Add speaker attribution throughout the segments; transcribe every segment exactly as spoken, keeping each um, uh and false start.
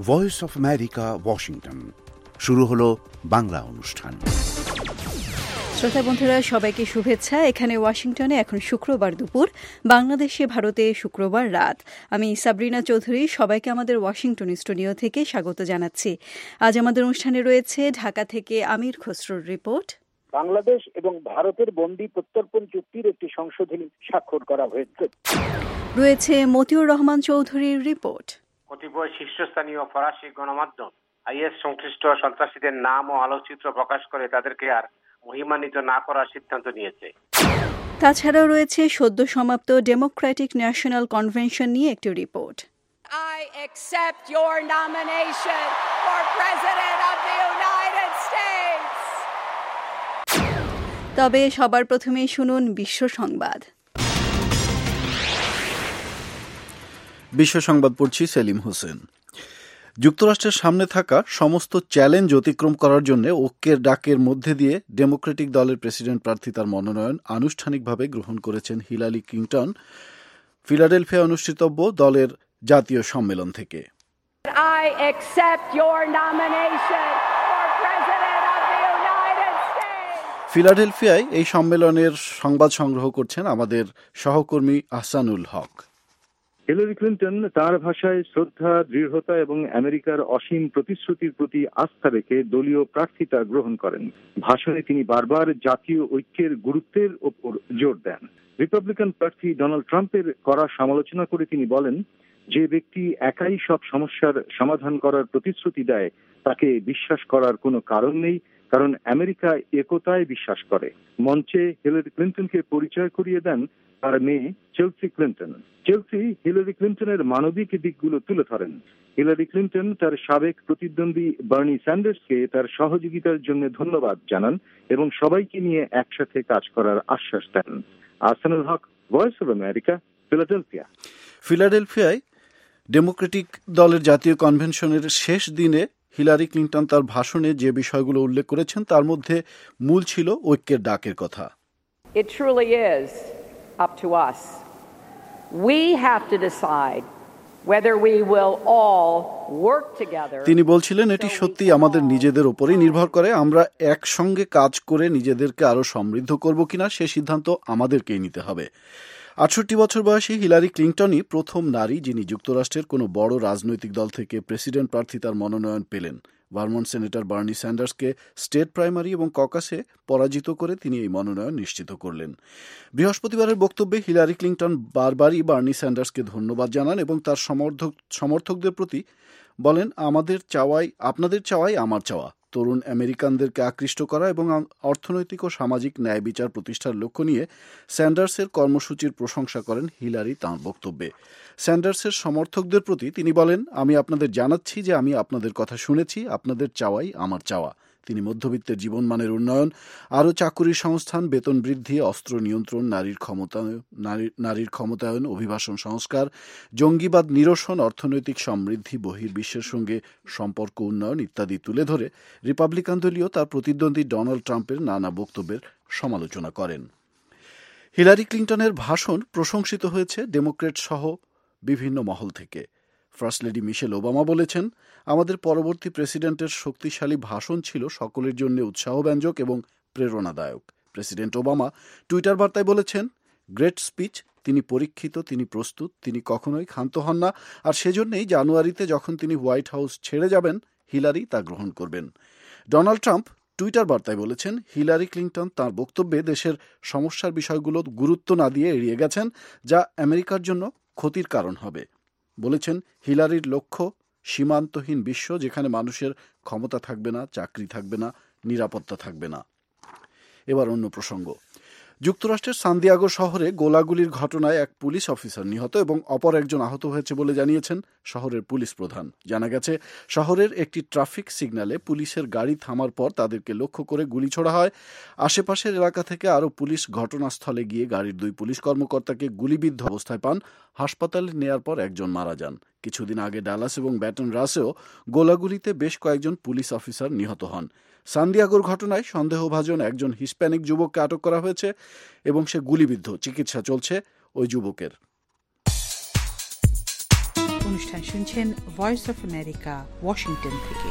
Speaker 1: Voice of America, Washington. শুরু হলো বাংলা অনুষ্ঠান।
Speaker 2: শ্রোতা বন্ধুরা, সবাইকে শুভেচ্ছা। এখানে ওয়াশিংটনে এখন শুক্রবার দুপুর, বাংলাদেশে ভারতে শুক্রবার রাত। আমি সাবরিনা চৌধুরী সবাইকে আমাদের ওয়াশিংটন স্টুডিও থেকে স্বাগত জানাচ্ছি। আজ আমাদের অনুষ্ঠানে রয়েছে ঢাকা থেকে আমির খসরুর রিপোর্ট।
Speaker 3: বাংলাদেশ এবং ভারতের বন্দি প্রত্যর্পণ চুক্তির একটি সংশোধনী স্বাক্ষর করা হয়েছে।
Speaker 2: রয়েছে মতিউর রহমান চৌধুরীর রিপোর্ট।
Speaker 4: কতিপয় শীর্ষস্থানীয় ফরাসি গণমাধ্যম আইএস সংশ্লিষ্ট সন্ত্রাসীদের নাম ও আলোকচিত্র প্রকাশ করে তাদেরকে আর মহিমান্বিত না করার সিদ্ধান্ত নিয়েছে।
Speaker 2: তাছাড়াও রয়েছে সদ্য সমাপ্ত ডেমোক্রেটিক ন্যাশনাল কনভেনশন নিয়ে একটি report.
Speaker 5: I accept your nomination for President of the United States.
Speaker 2: তবে সবার প্রথমেই শুনুন বিশ্ব সংবাদ।
Speaker 6: বিশ্ব সংবাদ পড়ছি সেলিম হোসেন। যুক্তরাষ্ট্রের সামনে থাকা সমস্ত চ্যালেঞ্জ অতিক্রম করার জন্য ঐক্যের ডাকের মধ্যে দিয়ে ডেমোক্রেটিক দলের প্রেসিডেন্ট প্রার্থী তার মনোনয়ন আনুষ্ঠানিকভাবে গ্রহণ করেছেন হিলারি ক্লিন্টন ফিলাডেলফিয়া অনুষ্ঠিতব্য দলের জাতীয় সম্মেলন থেকে।
Speaker 5: I accept your nomination for President of the United States.
Speaker 6: ফিলাডেলফিয়ায় এই সম্মেলনের সংবাদ সংগ্রহ করছেন আমাদের সহকর্মী আহসানুল হক।
Speaker 7: হিলারি ক্লিন্টন তার ভাষায় শ্রদ্ধা, দৃঢ়তা এবং আমেরিকার অসীম প্রতিশ্রুতির প্রতি আস্থা রেখে দলীয় প্রার্থিতা গ্রহণ করেন। ভাষণে তিনি বারবার জাতীয় ঐক্যের গুরুত্বের ওপর জোর দেন। রিপাবলিকান প্রার্থী ডোনাল্ড ট্রাম্পের কড়া সমালোচনা করে তিনি বলেন, যে ব্যক্তি একাই সব সমস্যার সমাধান করার প্রতিশ্রুতি দেয় তাকে বিশ্বাস করার কোনো কারণ নেই, কারণ আমেরিকা একতায় বিশ্বাস করে। মঞ্চে হিলারি ক্লিন্টনকে পরিচয় করিয়ে দেন তার মেয়ে চেলসি ক্লিন্টন। চেলসি হিলারি ক্লিন্টনের মানবিক দিকগুলো তুলে ধরেন। হিলারি ক্লিন্টন তার সাবেক প্রতিদ্বন্দ্বী বার্নি স্যান্ডার্সকে তার সহযোগিতার জন্য ধন্যবাদ জানান এবং সবাইকে নিয়ে একসাথে কাজ করার আশ্বাস দেন। Ahsanul Haque, voice of America, Philadelphia.
Speaker 6: ফিলাডেলফিয়ায় ডেমোক্রেটিক দলের জাতীয় কনভেনশনের শেষ দিনে হিলারি ক্লিন্টন তার ভাষণে যে বিষয়গুলো উল্লেখ করেছেন তার মধ্যে মূল ছিল ঐক্যের ডাকের কথা।
Speaker 8: It truly is up to us. We have to decide whether we will all work together.
Speaker 6: তিনি বলছিলেন, এটি সত্যি আমাদের নিজেদের উপরই নির্ভর করে। আমরা একসঙ্গে কাজ করে নিজেদেরকে আরো সমৃদ্ধ করব কিনা সে সিদ্ধান্ত আমাদেরকেই নিতে হবে। আটষট্টি বছর বয়সী হিলারি ক্লিন্টনই প্রথম নারী যিনি যুক্তরাষ্ট্রের কোনো বড় রাজনৈতিক দল থেকে প্রেসিডেন্ট প্রার্থী তার মনোনয়ন পেলেন। ভারমন্ট সেনেটর বার্নি স্যান্ডার্সকে স্টেট প্রাইমারি এবং ককাসে পরাজিত করে তিনি এই মনোনয়ন নিশ্চিত করলেন। বৃহস্পতিবারের বক্তব্যে হিলারি ক্লিন্টন বারবারই বার্নি স্যান্ডার্সকে ধন্যবাদ জানান এবং তার সমর্থক সমর্থকদের প্রতি বলেন, আমাদের চাওয়াই আপনাদের চাওয়াই আমার চাওয়া। তরুণ আমেরিকানদেরকে আকৃষ্ট করা এবং অর্থনৈতিক ও সামাজিক ন্যায় বিচার প্রতিষ্ঠার লক্ষ্য নিয়ে স্যান্ডার্সের কর্মসূচির প্রশংসা করেন হিলারি তাঁর বক্তব্যে। স্যান্ডার্সের সমর্থকদের প্রতি তিনি বলেন, আমি আপনাদের জানাচ্ছি যে আমি আপনাদের কথা শুনেছি, আপনাদের চাওয়াই আমার চাওয়া। তিনি মধ্যবিত্তের জীবনমানের উন্নয়ন, আরও চাকুরির সংস্থান, বেতন বৃদ্ধি, অস্ত্র নিয়ন্ত্রণ, নারীর ক্ষমতায়ন নারীর ক্ষমতায়ন, অভিবাসন সংস্কার, জঙ্গিবাদ নিরসন, অর্থনৈতিক সমৃদ্ধি, বহির্বিশ্বের সঙ্গে সম্পর্ক উন্নয়ন ইত্যাদি তুলে ধরে রিপাবলিকান দলীয় তার প্রতিদ্বন্দ্বী ডোনাল্ড ট্রাম্পের নানা বক্তব্যের সমালোচনা করেন। হিলারি ক্লিন্টনের ভাষণ প্রশংসিত হয়েছে ডেমোক্রেট সহ বিভিন্ন মহল থেকে। ফার্স্ট লেডি মিশেল ওবামা বলেছেন, আমাদের পরবর্তী প্রেসিডেন্টের শক্তিশালী ভাষণ ছিল সকলের জন্য উৎসাহব্যঞ্জক এবং প্রেরণাদায়ক। প্রেসিডেন্ট ওবামা টুইটার বার্তায় বলেছেন, গ্রেট স্পিচ, তিনি পরীক্ষিত, তিনি প্রস্তুত, তিনি কখনোই ক্ষান্ত হন না, আর সেজন্যই জানুয়ারিতে যখন তিনি হোয়াইট হাউস ছেড়ে যাবেন হিলারি তা গ্রহণ করবেন। ডোনাল্ড ট্রাম্প টুইটার বার্তায় বলেছেন, হিলারি ক্লিন্টন তাঁর বক্তব্যে দেশের সমস্যার বিষয়গুলো গুরুত্ব না দিয়ে এড়িয়ে গেছেন, যা আমেরিকার জন্য ক্ষতির কারণ হবে। বলেছেন, হিলারির লক্ষ্য সীমান্তহীন বিশ্ব, যেখানে মানুষের ক্ষমতা থাকবে না, চাকরি থাকবে না, নিরাপত্তা থাকবে না। এবার অন্য প্রসঙ্গ। যুক্তরাষ্ট্রের সান্দিয়াগো শহরে গোলাগুলির ঘটনায় এক পুলিশ অফিসার নিহত এবং অপর একজন আহত হয়েছে বলে জানিয়েছেন শহরের পুলিশ প্রধান। জানা গেছে, শহরের একটি ট্রাফিক সিগন্যালে পুলিশের গাড়ি থামার পর তাদেরকে লক্ষ্য করে গুলি ছোড়া হয়। আশেপাশের এলাকা থেকে আরও পুলিশ ঘটনাস্থলে গিয়ে গাড়ির দুই পুলিশ কর্মকর্তাকে গুলিবিদ্ধ অবস্থায় পান। হাসপাতালে নেয়ার পর একজন মারা যান। কিছুদিন আগে ডালাস এবং ব্যাটন রাসেও গোলাগুলিতে বেশ কয়েকজন পুলিশ অফিসার নিহত হন। সান্দিয়াগোর ঘটনায় সন্দেহভাজন একজন হিস্প্যানিক যুবককে আটক করা হয়েছে এবং সে গুলিবিদ্ধ। চিকিৎসা চলছে ওই যুবকের।
Speaker 9: অনুষ্ঠান শুনছেন ভয়েস অফ আমেরিকা, ওয়াশিংটন থেকে।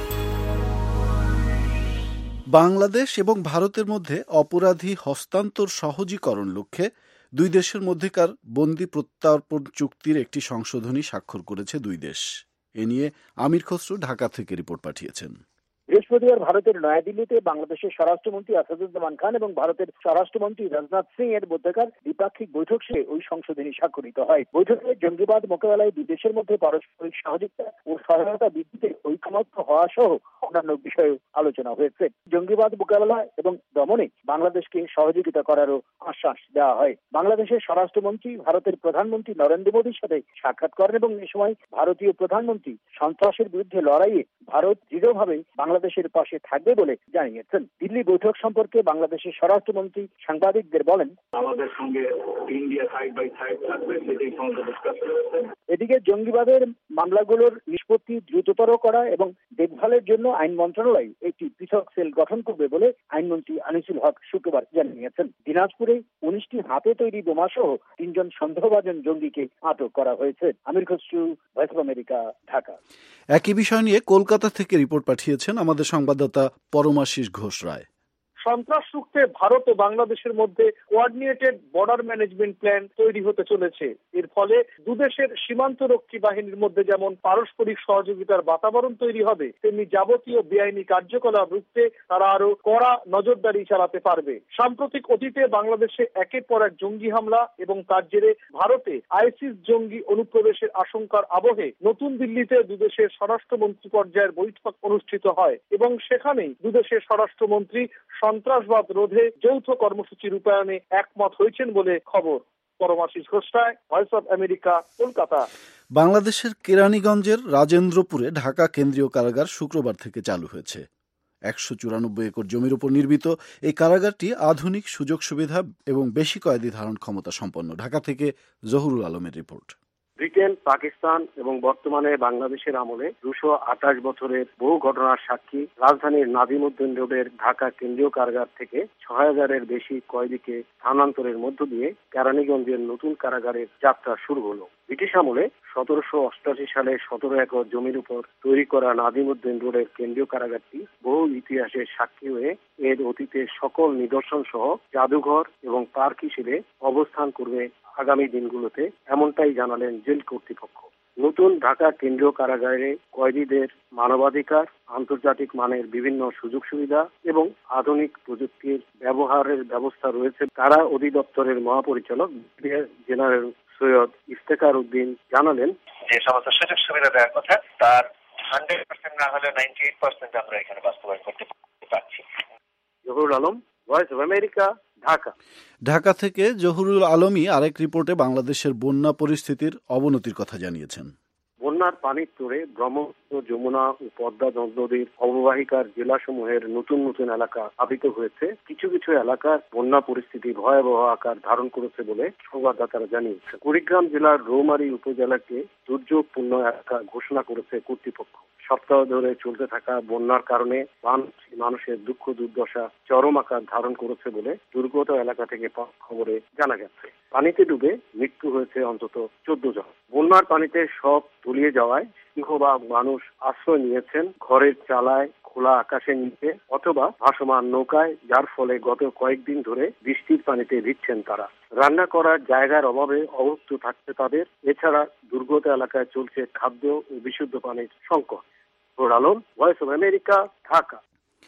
Speaker 6: বাংলাদেশ এবং ভারতের মধ্যে অপরাধী হস্তান্তর সহজীকরণ লক্ষ্যে দুই দেশের মধ্যেকার বন্দি প্রত্যর্পণ চুক্তির একটি সংশোধনী স্বাক্ষর করেছে দুই দেশ। এ নিয়ে আমির খসরু ঢাকা থেকে রিপোর্ট পাঠিয়েছেন।
Speaker 3: বৃহস্পতিবার ভারতের নয়াদিল্লিতে বাংলাদেশের স্বরাষ্ট্রমন্ত্রী আসাদুজ্জামান খান এবং ভারতের স্বরাষ্ট্রমন্ত্রী রাজনাথ সিং এর মধ্যকার দ্বিপাক্ষিক বৈঠক শেষে ওই সংশোধনী স্বাক্ষরিত হয়। বৈঠকে জঙ্গিবাদ মোকাবেলায় দুই দেশের মধ্যে পারস্পরিক সহযোগিতা ও সহায়তা বৃদ্ধিতে ঐকমত্য হওয়া সহ অন্যান্য বিষয়ে আলোচনা হয়েছে। জঙ্গিবাদ মোকাবেলা এবং দমনে বাংলাদেশকে সহযোগিতা করারও আশ্বাস দেওয়া হয়। বাংলাদেশের স্বরাষ্ট্রমন্ত্রী ভারতের প্রধানমন্ত্রী নরেন্দ্র মোদীর সাথে সাক্ষাৎ করেন এবং এ সময় ভারতীয় প্রধানমন্ত্রী সন্ত্রাসের বিরুদ্ধে লড়াইয়ে ভারত দৃঢ়ভাবে বাংলাদেশের পাশে থাকবে বলে জানিয়েছেন। দিল্লি বৈঠক সম্পর্কে বাংলাদেশের স্বরাষ্ট্রমন্ত্রী সাংবাদিকদের বলেন,
Speaker 10: আমাদের সঙ্গে ইন্ডিয়া সাইড বাই সাইড থাকবে, সেটাই সমস্ত ডিসকাস হচ্ছে।
Speaker 3: এদিকে জঙ্গিবাদের মামলাগুলোর নিষ্পত্তি দ্রুততর করা এবং দেখভালের জন্য আইন মন্ত্রণালয় একটি পৃথক সেল গঠন করবে বলে আইনমন্ত্রী আনিসুল হক শুক্রবার জানিয়েছেন। দিনাজপুরে উনিশটি হাতে তৈরি বোমা সহ তিনজন সন্দেহভাজন জঙ্গিকে আটক করা হয়েছে। Amir Khasru, voice of America, Dhaka.
Speaker 6: একই বিষয় নিয়ে কলকাতা থেকে রিপোর্ট পাঠিয়েছেন আমাদের সংবাদদাতা পরমাশিস ঘোষ রায়।
Speaker 11: সন্ত্রাস রুখতে ভারত ও বাংলাদেশের মধ্যে কোঅর্ডিনেটেড বর্ডার ম্যানেজমেন্ট প্ল্যান তৈরি হতে চলেছে। এর ফলে দুদেশের সীমান্তরক্ষী বাহিনীর মধ্যে যেমন পারস্পরিক সহযোগিতার বাতাবরণ তৈরি হবে, তেমনি যাবতীয় বেআইনি কার্যকলাপ রুখতে তারা আরো কড়া নজরদারি চালাতে পারবে। সাম্প্রতিক অতীতে বাংলাদেশে একের পর এক জঙ্গি হামলা এবং তার জেরে ভারতে আইসিস জঙ্গি অনুপ্রবেশের আশঙ্কার আবহে নতুন দিল্লিতে দুদেশের স্বরাষ্ট্রমন্ত্রী পর্যায়ের বৈঠক অনুষ্ঠিত হয় এবং সেখানেই দুদেশের স্বরাষ্ট্রমন্ত্রী সন্ত্রাসবাদ রোধে যৌথ কর্মসূচি রূপায়ণে একমত হয়েছেন বলে খবর। Paramashis Ghosh Roy, voice of America, Kolkata.
Speaker 6: বাংলাদেশের কেরানীগঞ্জের রাজেন্দ্রপুরে ঢাকা কেন্দ্রীয় কারাগার শুক্রবার থেকে চালু হয়েছে। একশো চুরানব্বই একর জমির উপর নির্মিত এই কারাগারটি আধুনিক সুযোগ সুবিধা এবং বেশি কয়েদি ধারণ ক্ষমতা সম্পন্ন। ঢাকা থেকে জহুরুল আলমের রিপোর্ট।
Speaker 12: ব্রিটেন, পাকিস্তান এবং বর্তমানে বাংলাদেশের আমলে দুশো আঠাশ বছরের বহু ঘটনার সাক্ষী রাজধানীর নাজিমউদ্দিন রোডের ঢাকা কেন্দ্রীয় কারাগার থেকে ছয় হাজারের বেশি কয়েদিকে স্থানান্তরের মধ্য দিয়ে কেরানীগঞ্জের নতুন কারাগারের যাত্রা শুরু হলো। ব্রিটিশ আমলে সতেরোশো অষ্টাশি সালে সতেরো একর জমির উপর তৈরি করা নাজিমউদ্দিন রোডের কেন্দ্রীয় কারাগারটি বহু ইতিহাসের সাক্ষী হয়ে এর অতীতের সকল নিদর্শন সহ জাদুঘর এবং পার্ক হিসেবে অবস্থান করবে আগামী দিনগুলোতে, এমনটাই জানালেন জেল কর্তৃপক্ষ। নতুন ঢাকা কেন্দ্রীয় কারাগারে কয়েদিদের মানবাধিকার, আন্তর্জাতিক মানের বিভিন্ন সুযোগ সুবিধা এবং আধুনিক প্রযুক্তির ব্যবহারের ব্যবস্থা রয়েছে। কারা অধিদপ্তরের মহাপরিচালক জেনারেল সৈয়দ ইফতেখার উদ্দিন জানালেন,
Speaker 13: যে সমস্ত সুযোগ সুবিধা দেওয়ার কথা তার হান্ড্রেড পার্সেন্ট না হলে নাইনটি এইট পার্সেন্ট আমরা এখানে বাস্তবায়ন করতে পারছি।
Speaker 12: Zahurul Alam, voice of America, Dhaka.
Speaker 6: Dhaka থেকে জহুরুল আলমই আরেক রিপোর্টে বাংলাদেশের বন্যা পরিস্থিতির অবনতির কথা জানিয়েছেন।
Speaker 12: বন্যার পানির তোড়ে ব্রহ্মপুত্র, যমুনা ও পদ্মা নদীর অববাহিকার জেলাসমূহের নতুন নতুন এলাকা প্লাবিত হয়েছে। কিছু কিছু এলাকার বন্যা পরিস্থিতি ভয়াবহ আকার ধারণ করেছে বলে সংবাদদাতারা জানিয়েছে। কুড়িগ্রাম জেলার রৌমারী উপজেলাকে দুর্যোগপূর্ণ এলাকা ঘোষণা করেছে কর্তৃপক্ষ। সপ্তাহ ধরে চলতে থাকা বন্যার কারণে মানুষের দুঃখ দুর্দশা চরম আকার ধারণ করেছে বলে দুর্গত এলাকা থেকে খবরে জানা গেছে। পানিতে ডুবে মৃত্যু হয়েছে অন্তত চোদ্দ জন। বন্যার পানিতে সব তলিয়ে যাওয়ায় সিংহভাগ মানুষ আশ্রয় নিয়েছেন ঘরের চালায়, খোলা আকাশের নিচে অথবা ভাসমান নৌকায়, যার ফলে গত কয়েকদিন ধরে বৃষ্টির পানিতে ভিজছেন তারা। রান্না করার জায়গার অভাবে অভুক্ত থাকছে তাদের। এছাড়া দুর্গত এলাকায় চলছে খাদ্য ও বিশুদ্ধ পানির সংকট। Alam, voice of America, Dhaka.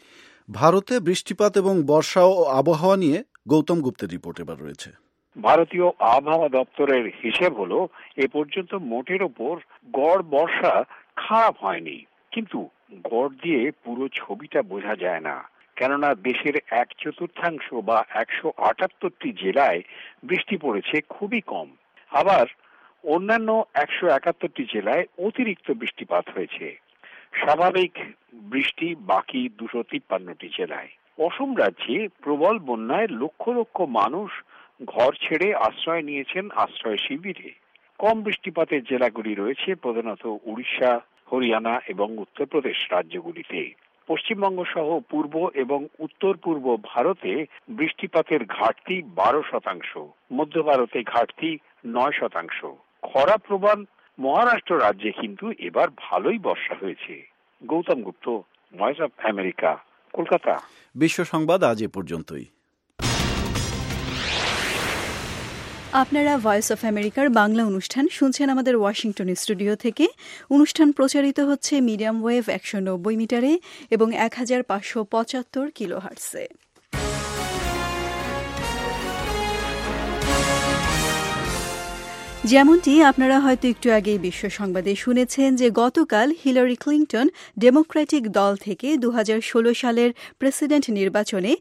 Speaker 6: ভারতে বৃষ্টিপাত এবং বর্ষা ও আবহাওয়া নিয়ে গৌতম গুপ্তের রিপোর্ট এবার রয়েছে।
Speaker 14: ভারতীয় আবহাওয়া দপ্তরের হিসেব হলো এ পর্যন্ত মোটের ওপর গড় বর্ষা খারাপ হয়নি, কিন্তু গড় দিয়ে পুরো ছবিটা বোঝা যায় না, কেননা দেশের এক চতুর্থাংশ বা একশো আটাত্তরটি জেলায় বৃষ্টি পড়েছে খুবই কম। আবার অন্যান্য একশো একাত্তরটি জেলায় অতিরিক্ত বৃষ্টিপাত হয়েছে। স্বাভাবিক বৃষ্টি বাকি দুশো তিপ্পান্নটি জেলায়। অসম রাজ্যে প্রবল বন্যায় লক্ষ লক্ষ মানুষ ঘর ছেড়ে আশ্রয় নিয়েছেন আশ্রয় শিবিরে। কম বৃষ্টিপাতের জেলাগুলি রয়েছে প্রধানত উড়িষ্যা, হরিয়ানা এবং উত্তরপ্রদেশ রাজ্যগুলিতে। পশ্চিমবঙ্গ সহ পূর্ব এবং উত্তর পূর্ব ভারতে বৃষ্টিপাতের ঘাটতি বারো শতাংশ, মধ্য ভারতে ঘাটতি নয় শতাংশ। খরা প্রবণ মহারাষ্ট্র রাজ্যে কিন্তু এবার ভালোই বর্ষা হয়েছে। Gautam Gupta, voice of America, Kolkata.
Speaker 6: বিশ্ব সংবাদ আজ এ পর্যন্তই।
Speaker 2: আপনারা ভয়েস অফ আমেরিকার বাংলা অনুষ্ঠান শুনছেন আমাদের ওয়াশিংটন স্টুডিও থেকে। অনুষ্ঠান প্রচারিত হচ্ছে মিডিয়াম ওয়েভ একশো নব্বই মিটারে এবং এক হাজার পাঁচশো পঁচাত্তর কিলো হার্টসে। যেমনটি আপনারা হয়তো একটু আগেই বিশ্ব সংবাদে শুনেছেন যে গতকাল হিলারি ক্লিন্টন ডেমোক্রেটিক দল থেকে দু হাজার ষোলো সালের প্রেসিডেন্ট নির্বাচনে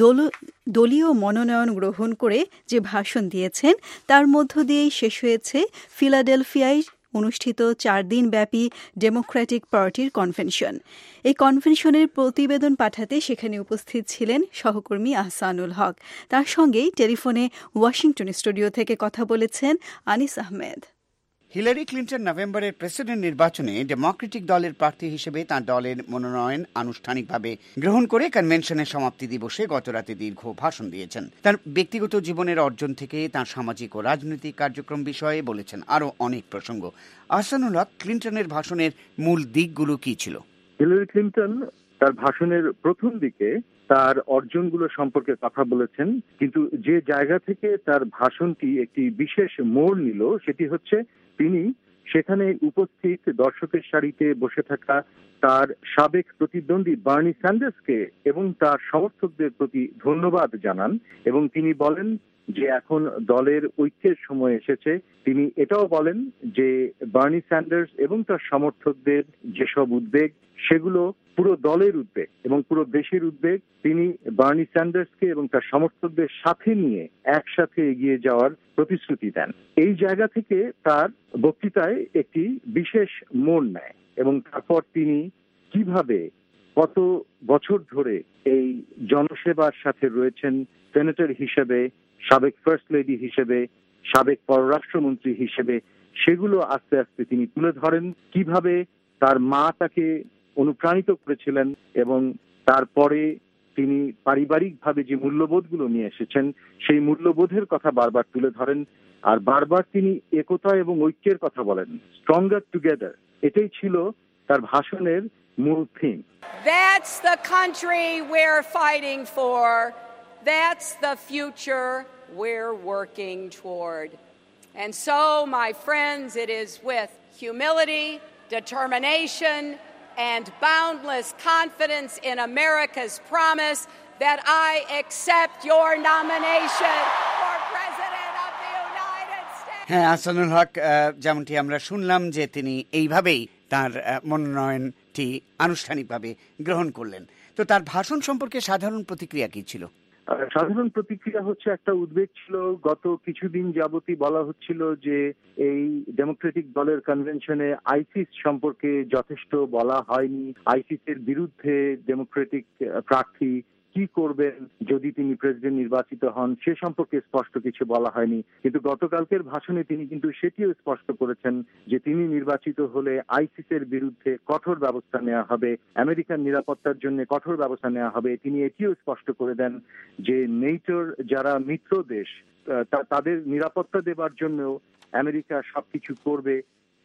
Speaker 2: দলীয় মনোনয়ন গ্রহণ করে যে ভাষণ দিয়েছেন তার মধ্য দিয়েই শেষ হয়েছে ফিলাডেলফিয়ায় অনুষ্ঠিত চার দিনব্যাপী ডেমোক্রেটিক পার্টির কনভেনশন। এই কনভেনশনের প্রতিবেদন পাঠাতে সেখানে উপস্থিত ছিলেন সহকর্মী আহসানুল হক। তার সঙ্গেই টেলিফোনে ওয়াশিংটন স্টুডিও থেকে কথা বলেছেন আনিস আহমেদ।
Speaker 15: হিলারি ক্লিন্টন নভেম্বরের প্রেসিডেন্ট নির্বাচনে ডেমোক্রেটিক দলের প্রার্থী হিসেবে তাঁর দলের মনোনয়ন আনুষ্ঠানিকভাবে গ্রহণ করে কনভেনশনের সমাপ্তি দিবসে গতরাতে দীর্ঘ ভাষণ দিয়েছেন। তার ব্যক্তিগত জীবনের অর্জন থেকে তাঁর সামাজিক ও রাজনৈতিক কার্যক্রম বিষয়ে বলেছেন আরও অনেক প্রসঙ্গ। আহসানুল হক, ক্লিন্টনের ভাষণের মূল দিকগুলো কি ছিল?
Speaker 7: হিলারি ক্লিন্টন তার ভাষণের প্রথম দিকে তার অর্জনগুলো সম্পর্কে কথা বলেছেন, কিন্তু যে জায়গা থেকে তার ভাষণটি একটি বিশেষ মোড় নিল সেটি হচ্ছে তিনি সেখানে উপস্থিত দর্শকের সারিতে বসে থাকা তার সাবেক প্রতিদ্বন্দ্বী বার্নি স্যান্ডার্সকে এবং তার সমর্থকদের প্রতি ধন্যবাদ জানান এবং তিনি বলেন যে এখন দলের ঐক্যের সময় এসেছে। তিনি এটাও বলেন যে বার্নি স্যান্ডার্স এবং তার সমর্থকদের যেসব উদ্বেগ সেগুলো পুরো দলের উদ্বেগ এবং পুরো দেশের উদ্বেগ। তিনি বার্নি স্যান্ডার্সকে এবং তার সমর্থকদের সাথে নিয়ে একসাথে এগিয়ে যাওয়ার প্রতিশ্রুতি দেন। এই জায়গা থেকে তার বক্তৃতায় একটি বিশেষ মোড় নেয় এবং তারপর তিনি কিভাবে কত বছর ধরে এই জনসেবার সাথে রয়েছেন, সেনেটর হিসেবে, সাবেক ফার্স্ট লেডি হিসেবে, সাবেক পররাষ্ট্রমন্ত্রী হিসেবে, সেগুলো আস্তে আস্তে তিনি তুলে ধরেন। কিভাবে তার মা তাকে অনুপ্রাণিত করেছিলেন এবং তারপরে তিনি পারিবারিকভাবে যে মূল্যবোধগুলো নিয়ে এসেছেন সেই মূল্যবোধের কথা বারবার তুলে ধরেন। আর বারবার তিনি একতা এবং ঐক্যের কথা বলেন, স্ট্রঙ্গার টুগেদার। এটাই ছিল তার ভাষণের মূল theme.
Speaker 5: That's the country we're fighting for. That's the future we're working toward. And so, my friends, it is with humility, determination, and boundless confidence in America's promise that I accept your nomination for President of the United States.
Speaker 15: হ্যাঁ, আহসানুল হক, যেমনটি আমরা শুনলাম যে তিনি এইভাবেই তার মনোনয়নটি আনুষ্ঠানিকভাবে গ্রহণ করলেন। তো তার ভাষণ সম্পর্কে সাধারণ প্রতিক্রিয়া কি ছিল?
Speaker 7: সাধারণ প্রতিক্রিয়া হচ্ছে একটা উদ্বেগ ছিল। গত কিছুদিন যাবতই বলা হচ্ছিল যে এই ডেমোক্রেটিক দলের কনভেনশনে আইসিস সম্পর্কে যথেষ্ট বলা হয়নি। আইসিসের বিরুদ্ধে ডেমোক্রেটিক প্রার্থী কি করবেন যদি তিনি প্রেসিডেন্ট নির্বাচিত হন সে সম্পর্কে স্পষ্ট কিছু বলা হয়নি। কিন্তু গতকালকের ভাষণে তিনি কিন্তু সেটিও স্পষ্ট করেছেন যে তিনি নির্বাচিত হলে আইসিসের বিরুদ্ধে কঠোর ব্যবস্থা নেওয়া হবে, আমেরিকার নিরাপত্তার জন্য কঠোর ব্যবস্থা নেওয়া হবে। তিনি এটিও স্পষ্ট করে দেন যে নেটোর যারা মিত্র দেশ তাদের নিরাপত্তা দেবার জন্য আমেরিকা সবকিছু করবে।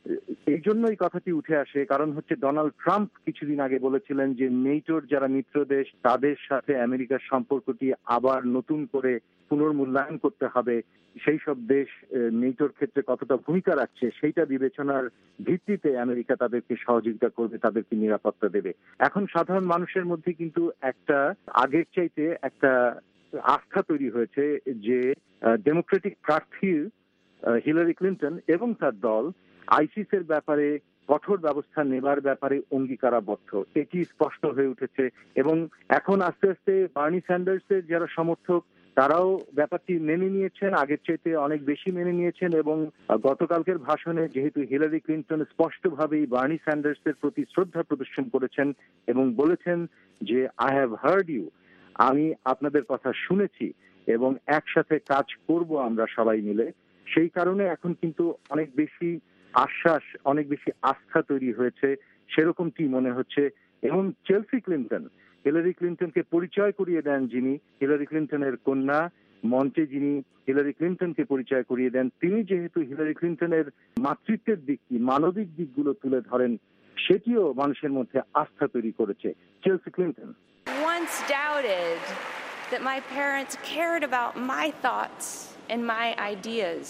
Speaker 7: এই জন্য এই কথাটি উঠে আসে, কারণ হচ্ছে ডোনাল্ড ট্রাম্প কিছুদিন আগে বলেছিলেন যে নেটোর যারা মিত্র দেশ তাদের সাথে আমেরিকার সম্পর্কটি আবার নতুন করে পুনর্মূল্যায়ন করতে হবে। সেই সব দেশ নেটোর ক্ষেত্রে কতটা ভূমিকা রাখছে সেইটা বিবেচনার ভিত্তিতে আমেরিকা তাদেরকে সহযোগিতা করবে, তাদেরকে নিরাপত্তা দেবে। এখন সাধারণ মানুষের মধ্যে কিন্তু একটা আগের চাইতে একটা আস্থা তৈরি হয়েছে যে ডেমোক্রেটিক প্রার্থী হিলারি ক্লিন্টন এবং তার দল আইসিসের ব্যাপারে কঠোর ব্যবস্থা নেবার ব্যাপারে অঙ্গীকারাবদ্ধ। এটি স্পষ্ট হয়ে উঠেছে এবং এখন আস্তে আস্তে বার্নি স্যান্ডার্সের যারা সমর্থক তারাও ব্যাপারটি মেনে নিয়েছেন, আগের চাইতে অনেক বেশি মেনে নিয়েছেন। এবং গতকালকের ভাষণে যেহেতু হিলারি ক্লিন্টন স্পষ্টভাবেই বার্নি স্যান্ডার্সের প্রতি শ্রদ্ধা প্রদর্শন করেছেন এবং বলেছেন যে আই হ্যাভ হার্ড ইউ, আমি আপনাদের কথা শুনেছি এবং একসাথে কাজ করব আমরা সবাই মিলে। সেই কারণে এখন কিন্তু অনেক বেশি আশ্বাস, অনেক বেশি আস্থা তৈরি হয়েছে সেরকমটি মনে হচ্ছে। এবং চেলসি ক্লিন্টন হিলারি ক্লিন্টনকে পরিচয় করিয়ে দেন, যিনি হিলারি ক্লিন্টনের কন্যা মঞ্চে যিনি হিলারি ক্লিনটনকে পরিচয় করিয়ে দেন, তিনি যেহেতু হিলারি ক্লিনটনের মাতৃত্বের দিকটি, মানবিক দিকগুলো তুলে ধরেন, সেটিও মানুষের মধ্যে আস্থা তৈরি করেছে। Chelsea Clinton
Speaker 16: once doubted that my parents cared about my thoughts and my ideas,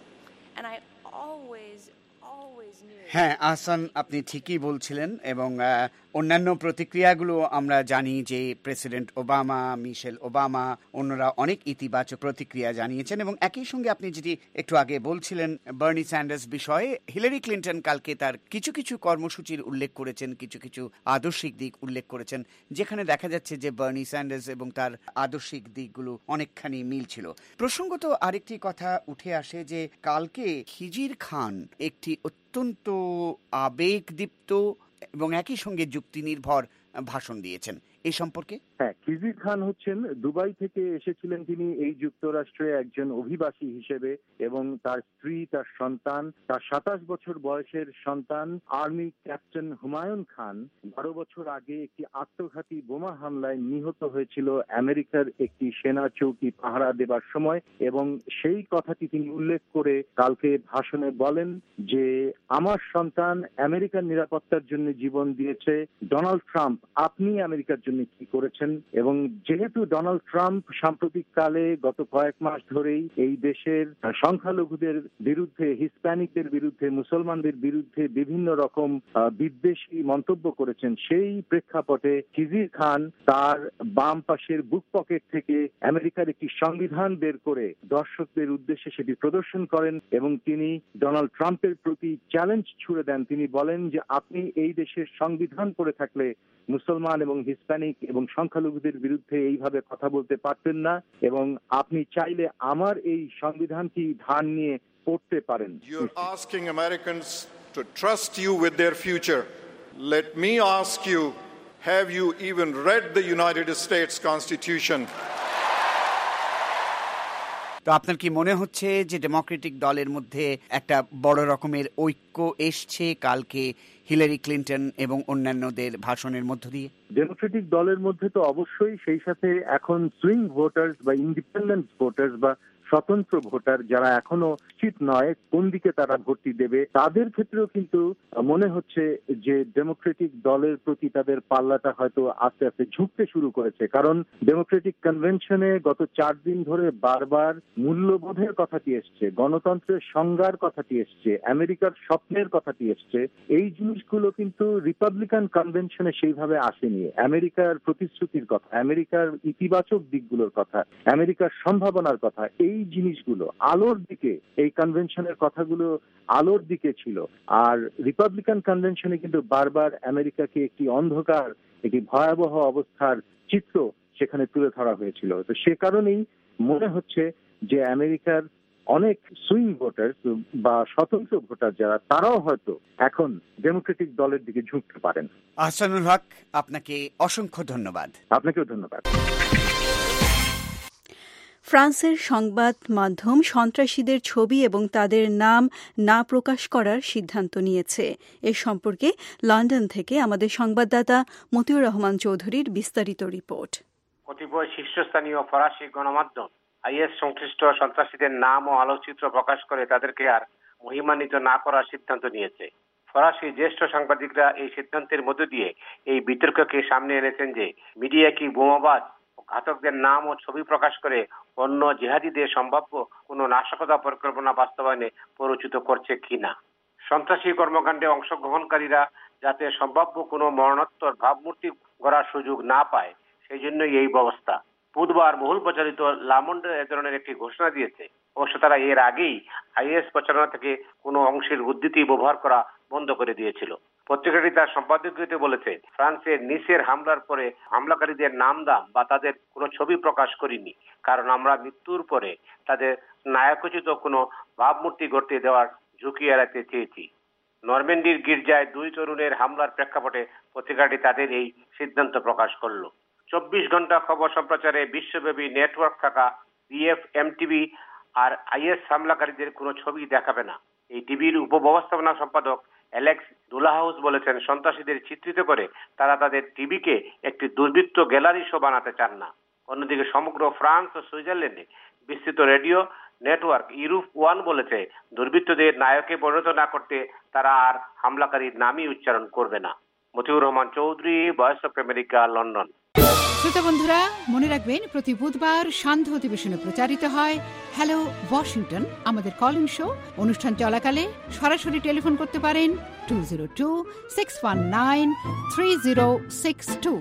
Speaker 16: and I always always knew.
Speaker 15: হ্যাঁ আহসান, আপনি ঠিকই বলছিলেন এবং অন্যান্য প্রতিক্রিয়াগুলো আমরা জানি যে প্রেসিডেন্ট ওবামা, মিশেল ওবামা, অন্যরা অনেক ইতিবাচক প্রতিক্রিয়া জানিয়েছেন এবং একই সঙ্গে আপনি যেটি একটু আগে বলছিলেন বার্নি স্যান্ডার্স বিষয়ে, হিলারি ক্লিনটন কালকে তার কিছু কিছু কর্মসূচির উল্লেখ করেছেন, কিছু কিছু আদর্শিক দিক উল্লেখ করেছেন, যেখানে দেখা যাচ্ছে যে বার্নি স্যান্ডার্স এবং তার আদর্শিক দিকগুলো অনেকখানি মিল ছিল। প্রসঙ্গত আরেকটি কথা উঠে আসে যে কালকে খিজির খান একটি অত্যন্ত আবেগদীপ্ত এবং একই সঙ্গে যুক্তি নির্ভর ভাষণ দিয়েছেন। এই সম্পর্কে
Speaker 7: হ্যাঁ, খিজির খান হচ্ছেন দুবাই থেকে এসেছিলেন তিনি এই যুক্তরাষ্ট্রে একজন অভিবাসী হিসেবে, এবং তার স্ত্রী, তার সন্তান, তার সাতাশ বছর বয়সের সন্তান আর্মি ক্যাপ্টেন হুমায়ুন খান বারো বছর আগে একটি আত্মঘাতী বোমা হামলায় নিহত হয়েছিল আমেরিকার একটি সেনা চৌকি পাহারা দেবার সময়, এবং সেই কথাটি তিনি উল্লেখ করে কালকে ভাষণে বলেন যে আমার সন্তান আমেরিকার নিরাপত্তার জন্য জীবন দিয়েছে, ডোনাল্ড ট্রাম্প আপনি আমেরিকার জন্য কি করেছেন? এবং যেহেতু ডোনাল্ড ট্রাম্প সাম্প্রতিক কালে গত কয়েক মাস ধরেই এই দেশের সংখ্যালঘুদের বিরুদ্ধে, হিসপ্যানিকদের বিরুদ্ধে, মুসলমানদের বিরুদ্ধে বিভিন্ন রকম বিদ্বেষী মন্তব্য করেছেন, সেই প্রেক্ষাপটে খিজির খান তার বাম পাশের বুক পকেট থেকে আমেরিকার একটি সংবিধান বের করে দর্শকদের উদ্দেশ্যে সেটি প্রদর্শন করেন এবং তিনি ডোনাল্ড ট্রাম্পের প্রতি চ্যালেঞ্জ ছুড়ে দেন। তিনি বলেন যে আপনি এই দেশের সংবিধান পড়ে থাকলে মুসলমান এবং হিসপ্যানিক এবং সংখ্যালঘুদের বিরুদ্ধে এইভাবে কথা বলতে পারতেন না, এবং আপনি চাইলে আমার এই সংবিধানটি ধার নিয়ে পড়তে পারেন।
Speaker 17: You're asking Americans to trust you with their future. Let me ask you, have you even read the United States Constitution?
Speaker 15: তো আপনার কি মনে হচ্ছে যে ডেমোক্রেটিক দলের মধ্যে একটা বড় রকমের ঐক্য এসছে কালকে হিলারি ক্লিনটন এবং অন্যান্যদের ভাষণের মধ্য দিয়ে?
Speaker 7: ডেমোক্রেটিক দলের মধ্যে তো অবশ্যই, সেই সাথে এখন সুইং ভোটার্স বা ইন্ডিপেন্ডেন্ট ভোটার্স বা স্বতন্ত্র ভোটার যারা এখনো নিশ্চিত নয় কোন দিকে তারা ভোটটি দেবে, তাদের ক্ষেত্রেও কিন্তু মনে হচ্ছে যে ডেমোক্রেটিক দলের প্রতি তাদের পাল্লাটা হয়তো আস্তে আস্তে ঝুঁকতে শুরু করেছে। কারণ ডেমোক্রেটিক কনভেনশনে গত চার দিন ধরে বারবার মূল্যবোধের কথাটি এসছে, গণতন্ত্রের সংজ্ঞার কথাটি এসছে, আমেরিকার স্বপ্নের কথাটি এসছে। এই জিনিসগুলো কিন্তু রিপাবলিকান কনভেনশনে সেইভাবে আসেনি। আমেরিকার প্রতিশ্রুতির কথা, আমেরিকার ইতিবাচক দিকগুলোর কথা, আমেরিকার সম্ভাবনার কথা, এই জিনিসগুলো আলোর দিকে, এই কনভেনশনের কথাগুলো আলোর দিকে ছিল। আর রিপাবলিকান কনভেনশনে কিন্তু বারবার আমেরিকাকে একটি অন্ধকার, একটি ভয়াবহ অবস্থার চিত্র সেখানে তুলে ধরা হয়েছিল। তো সে কারণেই মনে হচ্ছে যে আমেরিকার অনেক সুইং ভোটার বা স্বতন্ত্র ভোটার যারা, তারাও হয়তো এখন ডেমোক্রেটিক দলের দিকে ঝুঁকতে পারেন।
Speaker 15: আহসানুল হক, আপনাকে অসংখ্য ধন্যবাদ।
Speaker 7: আপনাকেও ধন্যবাদ।
Speaker 2: ফ্রান্সের সংবাদ মাধ্যম সন্ত্রাসীদের ছবি এবং তাদের নাম না প্রকাশ করার সিদ্ধান্ত নিয়েছে। এ সম্পর্কে লন্ডন থেকে আমাদের সংবাদদাতা মতিউর রহমান চৌধুরীর বিস্তারিত রিপোর্ট।
Speaker 4: কতিপয় শীর্ষস্থানীয় ফরাসি গণমাধ্যম আইএস সংশ্লিষ্ট সন্ত্রাসীদের নাম ও আলোকচিত্র প্রকাশ করে তাদেরকে আর মহিমান্বিত না করার সিদ্ধান্ত নিয়েছে। ফরাসি জ্যেষ্ঠ সাংবাদিকরা এই সিদ্ধান্তের মধ্য দিয়ে এই বিতর্ককে সামনে এনেছেন যে মিডিয়া কি বোমাবাজ ঘাতকদের নাম ও ছবি প্রকাশ করে অন্য জিহাদিদের সম্ভাব্য কোনো নাশকতা পরিকল্পনা বাস্তবায়নে প্ররোচিত করছে কিনা। সন্ত্রাসী কর্মকাণ্ডে অংশগ্রহণকারীরা যাতে সম্ভাব্য কোনো মরণোত্তর ভাবমূর্তি গড়ার সুযোগ না পায়, সেই জন্যই এই ব্যবস্থা। বুধবার বহুল প্রচারিত লামন্ড এ ধরনের একটি ঘোষণা দিয়েছে। অবশ্য তারা এর আগেই আইএস প্রচারণা থেকে কোনো অংশের উদ্ধৃতি ব্যবহার করা বন্ধ করে দিয়েছিল। পত্রিকাটি তার সম্পাদকীয়তে বলেছে, ফ্রান্সের নিসের হামলার পরে হামলাকারীদের নাম দাম বা তাদের কোনো ছবি প্রকাশ করিনি, কারণ আমরা মৃত্যুর পরে তাদের নায়কোচিত কোনো ভাবমূর্তি গড়তে দেওয়ার ঝুঁকি এড়াতে চেয়েছি। নরম্যান্ডির গির্জায় দুই তরুণের হামলার প্রেক্ষাপটে পত্রিকাটি তাদের এই সিদ্ধান্ত প্রকাশ করল। চব্বিশ ঘন্টা খবর সম্প্রচারে বিশ্বব্যাপী নেটওয়ার্ক থাকা বিএফএম টিভি আর আইএস হামলাকারীদের কোনো ছবি দেখাবে না। এই টিভির উপব্যবস্থাপনা সম্পাদক অ্যালেক্স দুলাহাউস বলেছেন, সন্ত্রাসীদের চিত্রিত করে তারা তাদের টিভিকে একটি দুর্বৃত্ত গ্যালারি শো বানাতে চান না। অন্যদিকে সমগ্র ফ্রান্স ও সুইজারল্যান্ডে বিস্তৃত রেডিও নেটওয়ার্ক ইউরোপ ওয়ান বলেছে, দুর্বৃত্তদের নায়কে পরিণত না করতে তারা আর হামলাকারীর নামই উচ্চারণ করবে না। Motiur Rahman Chowdhury, voice of America, London.
Speaker 9: শ্রোতা বন্ধুরা, মনে রাখবেন প্রতি বুধবার সান্ধ্য অধিবেশনে প্রচারিত হয় হ্যালো ওয়াশিংটন, আমাদের কলিং শো। অনুষ্ঠান চলাকালে সরাসরি টেলিফোন করতে পারেন two zero two six one nine three zero six two.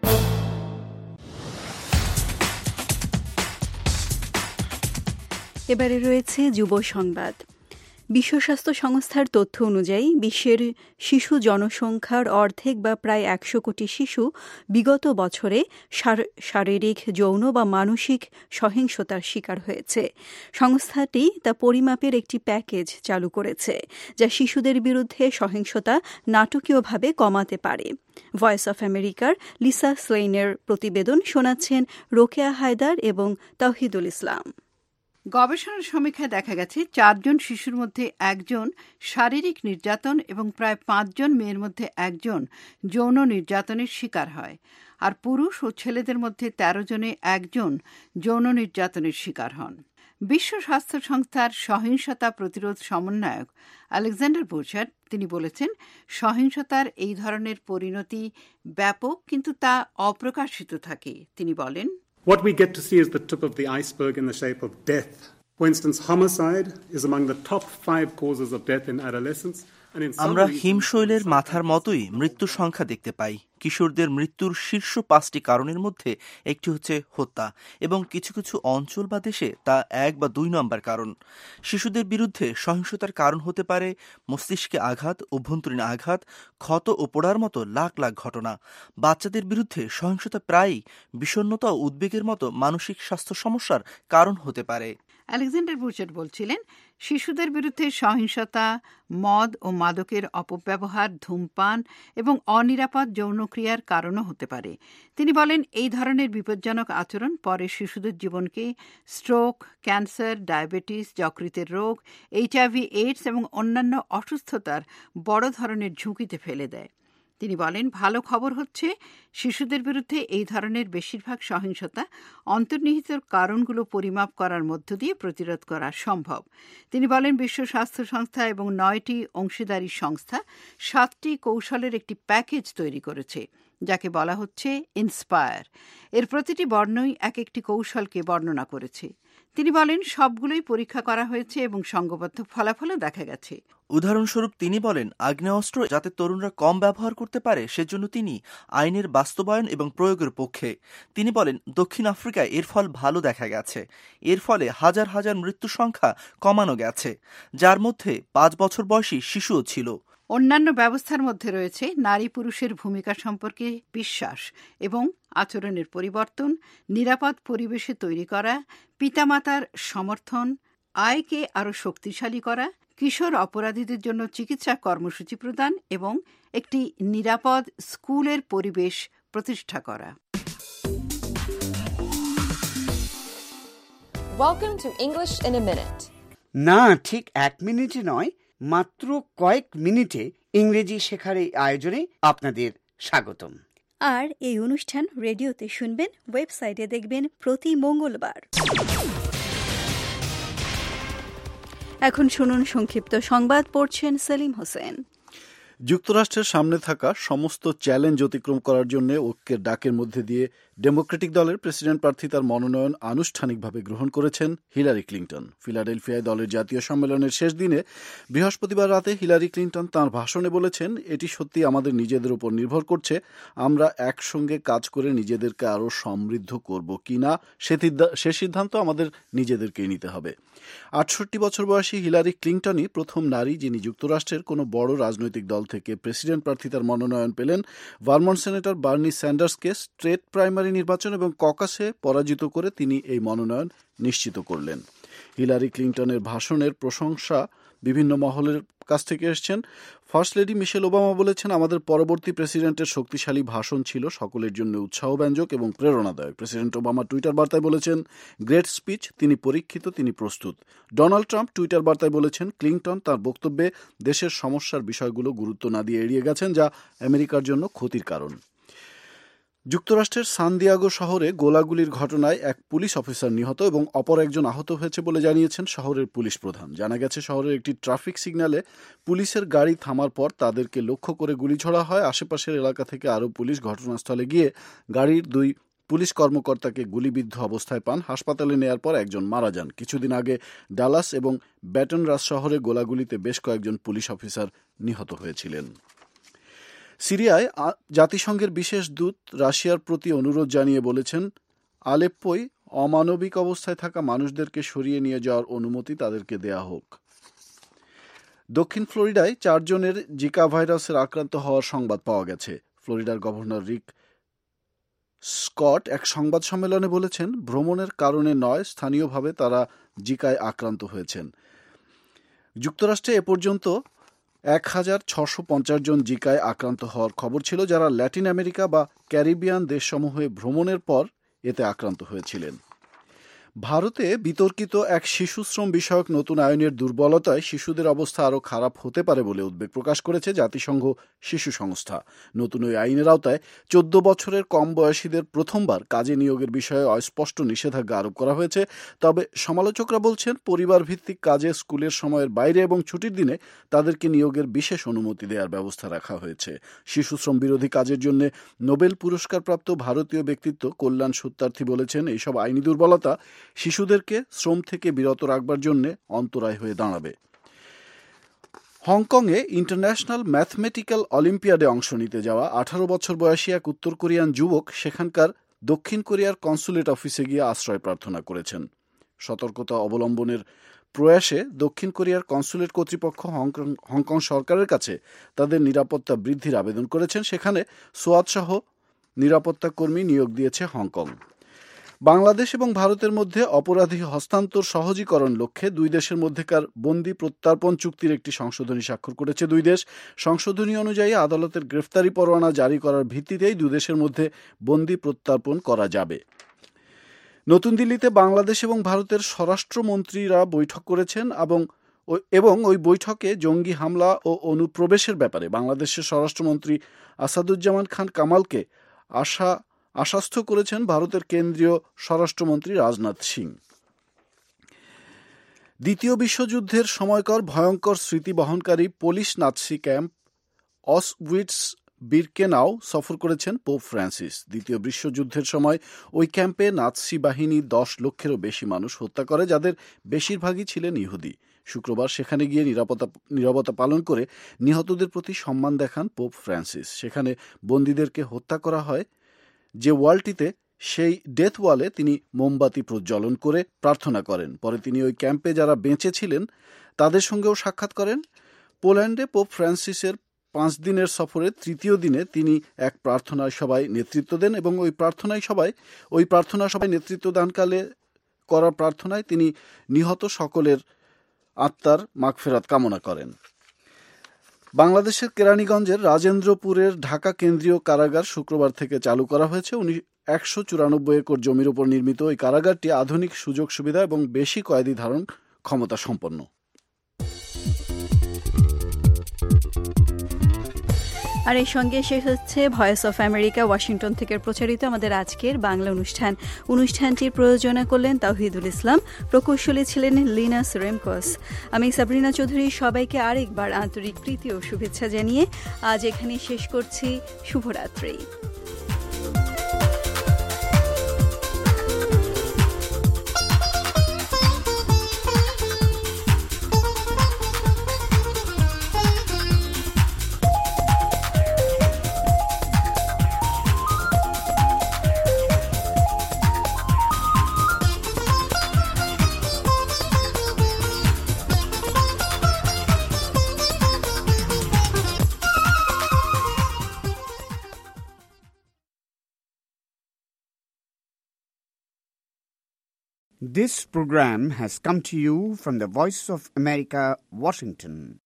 Speaker 2: এবারে রয়েছে যুব সংবাদ। বিশ্ব স্বাস্থ্য সংস্থার তথ্য অনুযায়ী বিশ্বের শিশু জনসংখ্যার অর্ধেক বা প্রায় একশো কোটি শিশু বিগত বছরে শারীরিক, যৌন বা মানসিক সহিংসতার শিকার হয়েছে। সংস্থাটি তা পরিমাপের একটি প্যাকেজ চালু করেছে, যা শিশুদের বিরুদ্ধে সহিংসতা নাটকীয়ভাবে কমাতে পারে। ভয়েস অফ আমেরিকার লিসা স্লেইনের প্রতিবেদন শোনাচ্ছেন রোকেয়া হায়দার এবং তাওহিদুল ইসলাম।
Speaker 9: গবেষণার সমীক্ষায় দেখা গেছে চারজন শিশুর মধ্যে একজন শারীরিক নির্যাতন এবং প্রায় পাঁচজন মেয়ের মধ্যে একজন যৌন নির্যাতনের শিকার হয়, আর পুরুষ ও ছেলেদের মধ্যে তেরো জনে একজন যৌন নির্যাতনের শিকার হন। বিশ্ব স্বাস্থ্য সংস্থার সহিংসতা প্রতিরোধ সমন্বয়ক আলেকজান্ডার বুচার্ড তিনি বলেছেন, সহিংসতার এই ধরনের পরিণতি ব্যাপক, কিন্তু তা অপ্রকাশিত থাকে। তিনি বলেন,
Speaker 18: what we get to see is the tip of the iceberg in the shape of death. For instance, homicide is among the top five causes of death in adolescence.
Speaker 19: আমরা হিমশৈলের মাথার মতোই মৃত্যুর সংখ্যা দেখতে পাই। কিশোরদের মৃত্যুর শীর্ষ পাঁচটি কারণের মধ্যে একটি হচ্ছে হত্যা, এবং কিছু কিছু অঞ্চল বা দেশে তা এক বা দুই নম্বর কারণ। শিশুদের বিরুদ্ধে সহিংসতার কারণ হতে পারে মস্তিষ্কে আঘাত, অভ্যন্তরীণ আঘাত, ক্ষত ও পোড়ার মতো লাখ লাখ ঘটনা। বাচ্চাদের বিরুদ্ধে সহিংসতা প্রায়ই বিষণ্ণতা ও উদ্বেগের মতো মানসিক স্বাস্থ্য সমস্যার কারণ হতে পারে।
Speaker 9: আলেকজান্ডার বুচার্ড বলছিলেন, শিশুদের বিরুদ্ধে সহিংসতা, মদ ও মাদকের অপব্যবহার, ধূমপান এবং অনিরাপদ যৌনক্রিয়ার কারণও হতে পারে। তিনি বলেন, এই ধরনের বিপজ্জনক আচরণ পরে শিশুদের জীবনকে স্ট্রোক, ক্যান্সার, ডায়াবেটিস, যকৃতের রোগ, এইচআইভি এইডস এবং অন্যান্য অসুস্থতার বড় ধরনের ঝুঁকিতে ফেলে দেয়। তিনি বলেন, ভালো খবর হচ্ছে শিশুদের বিরুদ্ধে এই ধরনের বেশিরভাগ সহিংসতা অন্তর্নিহিত কারণগুলো পরিমাপ করার মধ্য দিয়ে প্রতিরোধ করা সম্ভব। তিনি বলেন, বিশ্ব স্বাস্থ্য সংস্থা এবং নয়টি অংশীদারি সংস্থা সাতটি কৌশলের একটি প্যাকেজ তৈরি করেছে, যাকে বলা হচ্ছে ইন্সপায়ার। এর প্রতিটি বর্ণই এক একটি কৌশলকে বর্ণনা করেছে। তিনি বলেন, সবগুলোই পরীক্ষা করা হয়েছে এবং সংঘবদ্ধ ফলাফলও দেখা গেছে।
Speaker 19: উদাহরণস্বরূপ তিনি বলেন, আগ্নেয়াস্ত্র যাতে তরুণরা কম ব্যবহার করতে পারে সেজন্য তিনি আইনের বাস্তবায়ন এবং প্রয়োগের পক্ষে। তিনি বলেন, দক্ষিণ আফ্রিকায় এর ফল ভালো দেখা গেছে। এর ফলে হাজার হাজার মৃত্যুর সংখ্যা কমানো গেছে, যার মধ্যে পাঁচ বছর বয়সী শিশুও ছিল।
Speaker 9: অন্যান্য ব্যবস্থার মধ্যে রয়েছে নারী পুরুষের ভূমিকা সম্পর্কে বিশ্বাস এবং আচরণের পরিবর্তন, নিরাপদ পরিবেশে তৈরি করা, পিতামাতার সমর্থন, আয়কে আরও শক্তিশালী করা, কিশোর অপরাধীদের জন্য চিকিৎসা কর্মসূচি প্রদান এবং একটি নিরাপদ স্কুলের পরিবেশ প্রতিষ্ঠা করা।
Speaker 20: Welcome to English in a minute.
Speaker 15: না, ঠিক এক মিনিটে নয়, মাত্র কয়েক মিনিটে ইংরেজি শেখার এই আয়োজনে আপনাদের স্বাগতম।
Speaker 2: আর এই অনুষ্ঠান রেডিওতে শুনবেন, ওয়েবসাইটে দেখবেন প্রতি মঙ্গলবার। এখন শুনুন সংক্ষিপ্ত সংবাদ, পড়ছেন সেলিম হোসেন।
Speaker 6: যুক্তরাষ্ট্রের সামনে থাকা সমস্ত চ্যালেঞ্জ অতিক্রম করার জন্য ঐক্যের ডাকের মধ্যে দিয়ে ডেমোক্রেটিক দলের প্রেসিডেন্ট প্রার্থী তার মনোনয়ন আনুষ্ঠানিকভাবে গ্রহণ করেছেন হিলারি ক্লিন্টন। ফিলাডেলফিয়ায় দলের জাতীয় সম্মেলনের শেষ দিনে বৃহস্পতিবার রাতে হিলারি ক্লিন্টন তাঁর ভাষণে বলেছেন, এটি সত্যি আমাদের নিজেদের উপর নির্ভর করছে, আমরা একসঙ্গে কাজ করে নিজেদেরকে আরও সমৃদ্ধ করব কিনা সে সিদ্ধান্ত আমাদের নিজেদেরকেই নিতে হবে। আটষট্টি বছর বয়সী হিলারি ক্লিন্টনই প্রথম নারী যিনি যুক্তরাষ্ট্রের কোনো বড় রাজনৈতিক দল থেকে প্রেসিডেন্ট প্রার্থী তার মনোনয়ন পেলেন। ভারমন্ট সেনেটর বার্নি স্যান্ডার্সকে স্ট্রেট প্রাইমারি নির্বাচন এবং ককাসে পরাজিত করে তিনি এই মনোনয়ন নিশ্চিত করলেন। হিলারি ক্লিন্টনের ভাষণের প্রশংসা বিভিন্ন মহলের কাছ থেকে এসছেন। ফার্স্ট লেডি মিশেল ওবামা বলেছেন, আমাদের পরবর্তী প্রেসিডেন্টের শক্তিশালী ভাষণ ছিল সকলের জন্য উৎসাহব্যঞ্জক এবং প্রেরণাদায়ক। প্রেসিডেন্ট ওবামা টুইটার বার্তায় বলেছেন, গ্রেট স্পিচ, তিনি পরীক্ষিত, তিনি প্রস্তুত। ডোনাল্ড ট্রাম্প টুইটার বার্তায় বলেছেন, ক্লিন্টন তার বক্তব্যে দেশের সমস্যার বিষয়গুলো গুরুত্ব না দিয়ে এড়িয়ে গেছেন, যা আমেরিকার জন্য ক্ষতির কারণ। যুক্তরাষ্ট্রের সান দিয়াগো শহরে গোলাগুলির ঘটনায় এক পুলিশ অফিসার নিহত এবং অপর একজন আহত হয়েছে বলে জানিয়েছেন শহরের পুলিশ প্রধান। জানা গেছে শহরের একটি ট্রাফিক সিগন্যালে পুলিশের গাড়ি থামার পর তাদেরকে লক্ষ্য করে গুলি ছোড়া হয়। আশেপাশের এলাকা থেকে আরও পুলিশ ঘটনাস্থলে গিয়ে গাড়ির দুই পুলিশ কর্মকর্তাকে গুলিবিদ্ধ অবস্থায় পান। হাসপাতালে নেয়ার পর একজন মারা যান। কিছুদিন আগে ডালাস এবং ব্যাটন রাস শহরে গোলাগুলিতে বেশ কয়েকজন পুলিশ অফিসার নিহত হয়েছিলেন। সিরিয়ায় জাতিসংঘের বিশেষ দূত রাশিয়ার প্রতি অনুরোধ জানিয়ে বলেছেন, আলেপ্পোয় অমানবিক অবস্থায় থাকা মানুষদেরকে সরিয়ে নিয়ে যাওয়ার অনুমতি তাদেরকে দেয়া হোক। দক্ষিণ ফ্লোরিডায় চারজনের জিকা ভাইরাসের আক্রান্ত হওয়ার সংবাদ পাওয়া গেছে। ফ্লোরিডার গভর্নর রিক স্কট এক সংবাদ সম্মেলনে বলেছেন, ভ্রমণের কারণে নয়, স্থানীয়ভাবে তারা জিকায় আক্রান্ত হয়েছেন। যুক্তরাষ্ট্রে এ পর্যন্ত এক হাজার ছশো পঞ্চাশ জন জিকায় আক্রান্ত হওয়ার খবর ছিল, যারা ল্যাটিন আমেরিকা বা ক্যারিবিয়ান দেশসমূহে ভ্রমণের পর এতে আক্রান্ত হয়েছিলেন। ভারতে বিতর্কিত এক শিশুশ্রম বিষয়ক নতুন আইনের দুর্বলতায় শিশুদের অবস্থা আরও খারাপ হতে পারে বলে উদ্বেগ প্রকাশ করেছে জাতিসংঘ শিশু সংস্থা। নতুন ওই আইনের আওতায় চোদ্দ বছরের কম বয়সীদের প্রথমবার কাজে নিয়োগের বিষয়ে অস্পষ্ট নিষেধাজ্ঞা আরোপ করা হয়েছে। তবে সমালোচকরা বলছেন, পরিবার ভিত্তিক কাজে স্কুলের সময়ের বাইরে এবং ছুটির দিনে তাদেরকে নিয়োগের বিশেষ অনুমতি দেওয়ার ব্যবস্থা রাখা হয়েছে। শিশুশ্রম বিরোধী কাজের জন্য নোবেল পুরস্কারপ্রাপ্ত ভারতীয় ব্যক্তিত্ব কল্যাণ সত্যার্থী বলেছেন, এইসব আইনি দুর্বলতা শিশুদেরকে শ্রম থেকে বিরত রাখবার জন্য অন্তরায় হয়ে দাঁড়াবে। হংকংয়ে ইন্টারন্যাশনাল ম্যাথমেটিক্যাল অলিম্পিয়াডে অংশ নিতে যাওয়া আঠারো বছর বয়সী এক উত্তর কোরিয়ান যুবক সেখানকার দক্ষিণ কোরিয়ার কনসুলেট অফিসে গিয়ে আশ্রয় প্রার্থনা করেছেন। সতর্কতা অবলম্বনের প্রয়াসে দক্ষিণ কোরিয়ার কনসুলেট কর্তৃপক্ষ হংকং হংকং সরকারের কাছে তাদের নিরাপত্তা বৃদ্ধির আবেদন করেছেন। সেখানে সোয়াত সহ নিরাপত্তা কর্মী নিয়োগ দিয়েছে হংকং। বাংলাদেশ এবং ভারতের মধ্যে অপরাধী হস্তান্তর সহজীকরণ লক্ষ্যে দুই দেশের মধ্যেকার বন্দি প্রত্যার্পণ চুক্তির একটি সংশোধনী স্বাক্ষর করেছে দুই দেশ। সংশোধনী অনুযায়ী আদালতের গ্রেফতারি পরোয়ানা জারি করার ভিত্তিতেই দুই দেশের মধ্যে বন্দি প্রত্যার্পণ করা যাবে। নতুন দিল্লিতে বাংলাদেশ এবং ভারতের স্বরাষ্ট্রমন্ত্রীরা বৈঠক করেছেন এবং এবং ওই বৈঠকে জঙ্গি হামলা ও অনুপ্রবেশের ব্যাপারে বাংলাদেশের স্বরাষ্ট্রমন্ত্রী আসাদুজ্জামান খান কামালকে আশা আশ্বস্ত করেছেন ভারতের কেন্দ্রীয় স্বরাষ্ট্রমন্ত্রী রাজনাথ সিং। দ্বিতীয় বিশ্বযুদ্ধের সময়কার ভয়ঙ্কর স্মৃতি বহনকারী Polish Nazi camp Auschwitz Birkenau সফর করেছেন পোপ ফ্রান্সিস। দ্বিতীয় বিশ্বযুদ্ধের সময় ওই ক্যাম্পে নাৎসি বাহিনী দশ লক্ষেরও বেশি মানুষ হত্যা করে, যাদের বেশিরভাগই ছিলেন ইহুদি। শুক্রবার সেখানে গিয়ে নিরাপত্তা নিরাপত্তা পালন করে নিহতদের প্রতি সম্মান দেখান পোপ ফ্রান্সিস। সেখানে বন্দীদেরকে হত্যা করা হয় যে ওয়ালটিতে, সেই ডেথ ওয়ালে তিনি মোমবাতি প্রজ্বলন করে প্রার্থনা করেন। পরে তিনি ওই ক্যাম্পে যারা বেঁচে ছিলেন তাদের সঙ্গেও সাক্ষাৎ করেন। পোল্যান্ডে পোপ ফ্রান্সিসের পাঁচ দিনের সফরে তৃতীয় দিনে তিনি এক প্রার্থনা সভায় নেতৃত্ব দেন এবং ওই প্রার্থনায় সবাই ওই প্রার্থনা সভায় নেতৃত্ব দানকালে করা প্রার্থনায় তিনি নিহত সকলের আত্মার মাগফিরাত কামনা করেন। বাংলাদেশের কেরানীগঞ্জের রাজেন্দ্রপুরের ঢাকা কেন্দ্রীয় কারাগার শুক্রবার থেকে চালু করা হয়েছে। একশো চুরানব্বই একর জমির উপর নির্মিত ওই কারাগারটি আধুনিক সুযোগ সুবিধা এবং বেশি কয়েদি ধারণ ক্ষমতা সম্পন্ন।
Speaker 2: আর এই সঙ্গে শেষ হচ্ছে ভয়েস অফ আমেরিকা ওয়াশিংটন থেকে প্রচারিত আমাদের আজকের বাংলা অনুষ্ঠান। অনুষ্ঠানটির প্রযোজনা করলেন তাওহিদুল ইসলাম, প্রকৌশলী ছিলেন লিনাস রেমকস। আমি সাবরিনা চৌধুরী সবাইকে আরেকবার আন্তরিক প্রীতি ও শুভেচ্ছা জানিয়ে আজ এখানে শেষ করছি। শুভরাত্রি।
Speaker 15: This program has come to you from the Voice of America, Washington.